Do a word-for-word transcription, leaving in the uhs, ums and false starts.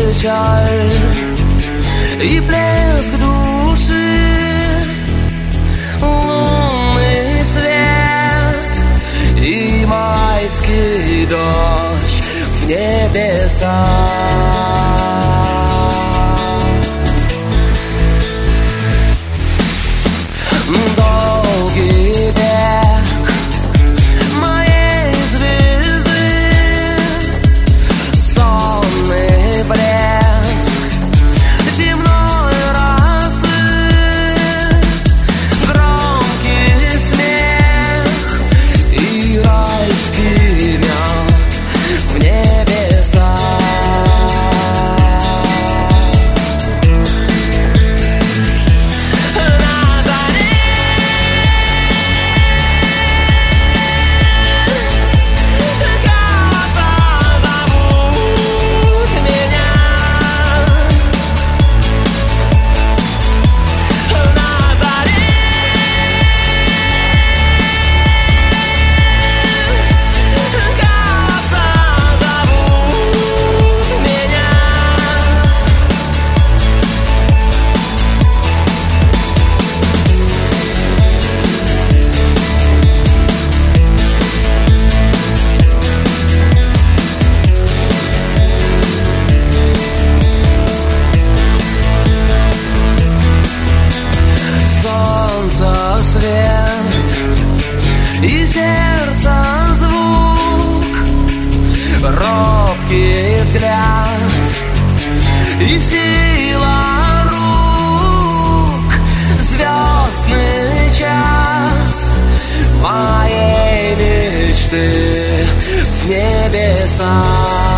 печаль и плеск души, лунный свет и майский дождь в небеса. Долгий бег моей звезды, сонный блеск земной росы, громкий смех и райский мед в небеса. Свет и сердца звук, робкий взгляд и сила рук, звездный час моей мечты в небеса.